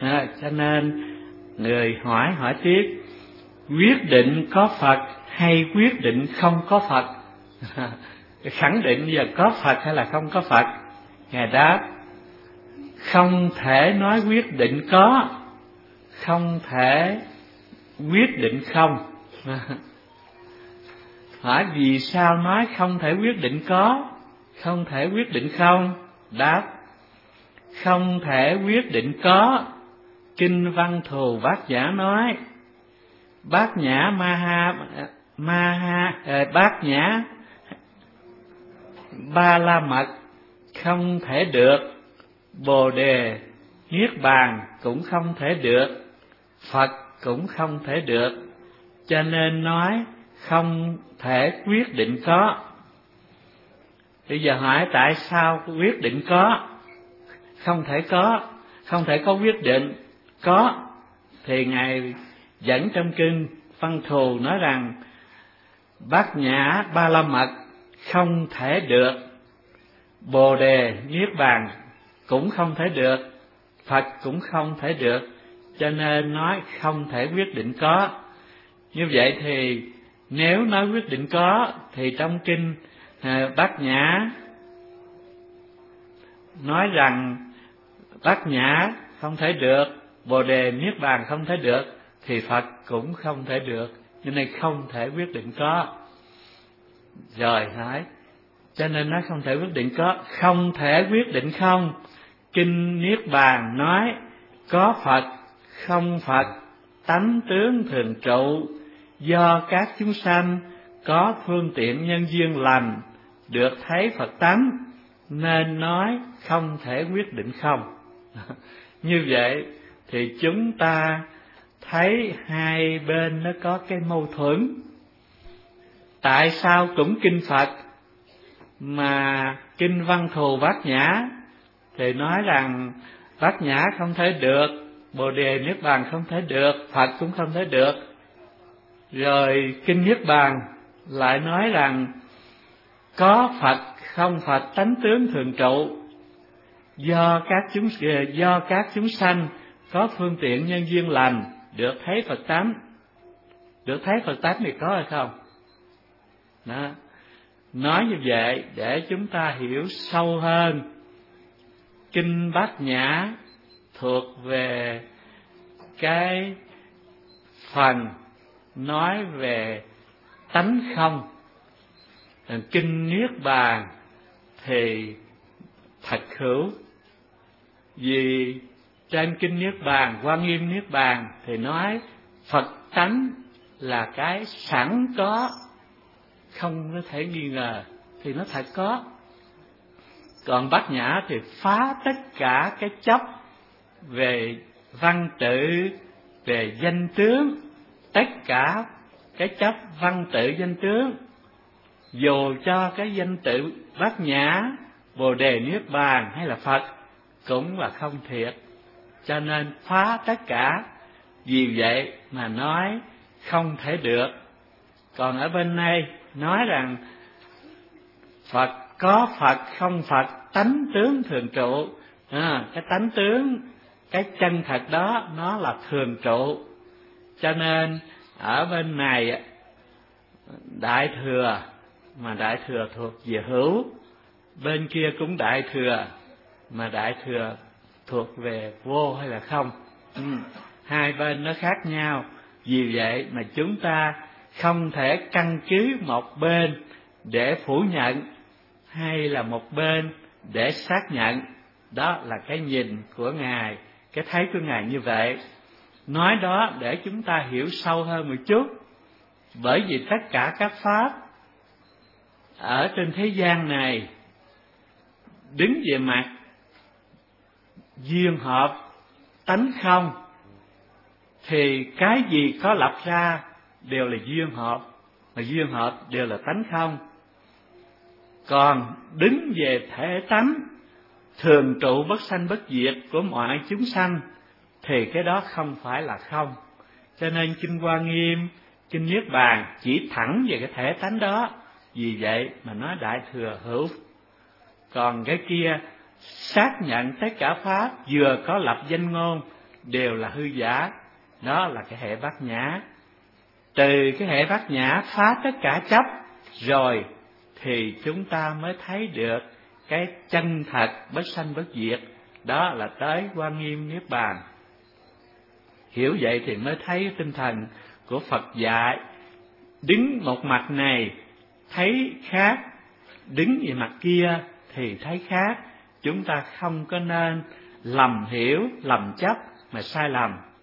Cho nên người hỏi tiếp, quyết định có Phật hay quyết định không có Phật? Khẳng định giờ có Phật hay là không có Phật? Ngài đáp, không thể nói quyết định có, không thể quyết định không. Hỏi vì sao nói không thể quyết định có, không thể quyết định không? Đáp, không thể quyết định có. Kinh Văn Thù Bát Nhã nói, Bát Nhã Bát Nhã Ba La Mật không thể được, Bồ Đề Niết Bàn cũng không thể được, Phật cũng không thể được. Cho nên nói không thể quyết định có. Bây giờ hỏi tại sao quyết định có, không thể có quyết định có? Thì Ngài dẫn trong kinh Văn Thù nói rằng Bát Nhã Ba La Mật không thể được, Bồ Đề Niết Bàn cũng không thể được, Phật cũng không thể được. Cho nên nói không thể quyết định có. Như vậy thì nếu nói quyết định có thì trong kinh Bát Nhã nói rằng Bát Nhã không thể được, Bồ Đề Niết Bàn không thể được, thì Phật cũng không thể được. Cho nên không thể quyết định có. Rồi hỏi, cho nên nó không thể quyết định có, không thể quyết định không. Kinh Niết Bàn nói có Phật không Phật, tánh tướng thường trụ, do các chúng sanh có phương tiện nhân duyên lành, được thấy Phật tánh, nên nói không thể quyết định không. Như vậy thì chúng ta thấy hai bên nó có cái mâu thuẫn. Tại sao cũng kinh Phật mà kinh Văn Thù Bát Nhã thì nói rằng Bát Nhã không thể được, Bồ Đề Niết Bàn không thể được, Phật cũng không thể được. Rồi kinh Niết Bàn lại nói rằng có Phật không Phật, tánh tướng thường trụ, do các chúng sanh có phương tiện nhân duyên lành, được thấy Phật tánh. Được thấy Phật tánh thì có hay không? Đó. Nói như vậy để chúng ta hiểu sâu hơn. Kinh Bát Nhã thuộc về cái phần nói về tánh không. Kinh Niết Bàn thì thật hữu. Vì trên kinh Niết Bàn, Quan Nghiêm Niết Bàn thì nói Phật tánh là cái sẵn có, không có thể nghi ngờ, thì nó thật có. Còn Bát Nhã thì phá tất cả cái chấp về văn tự, về danh tướng, tất cả cái chấp văn tự danh tướng, dù cho cái danh tự Bát Nhã, Bồ Đề Niết Bàn hay là Phật cũng là không thiệt. Cho nên phá tất cả. Vì vậy mà nói không thể được. Còn ở bên này nói rằng Phật có Phật không Phật, tánh tướng thường trụ. Cái tánh tướng, cái chân thật đó nó là thường trụ. Cho nên ở bên này Đại Thừa, mà Đại Thừa thuộc về hữu, bên kia cũng Đại Thừa, mà Đại Thừa thuộc về vô hay là không. Hai bên nó khác nhau. Vì vậy mà chúng ta không thể căn cứ một bên để phủ nhận, hay là một bên để xác nhận. Đó là cái nhìn của Ngài, cái thấy của Ngài như vậy. Nói đó để chúng ta hiểu sâu hơn một chút. Bởi vì tất cả các pháp ở trên thế gian này đứng về mặt duyên hợp, tánh không, thì cái gì có lập ra đều là duyên hợp, mà duyên hợp đều là tánh không. Còn đứng về thể tánh thường trụ bất sanh bất diệt của mọi chúng sanh thì cái đó không phải là không. Cho nên kinh Hoa Nghiêm, kinh Niết Bàn chỉ thẳng về cái thể tánh đó. Vì vậy mà nói Đại Thừa hữu. Còn cái kia xác nhận tất cả pháp vừa có lập danh ngôn đều là hư giả. Đó là cái hệ bát nhã. Từ cái hệ bát nhã phá tất cả chấp rồi thì chúng ta mới thấy được cái chân thật bất sanh bất diệt. Đó là tới Quan Nghiêm Niết Bàn. Hiểu vậy thì mới thấy tinh thần của Phật dạy. Đứng một mặt này thấy khác, đứng về mặt kia thì thấy khác. Chúng ta không có nên lầm hiểu, lầm chấp mà sai lầm.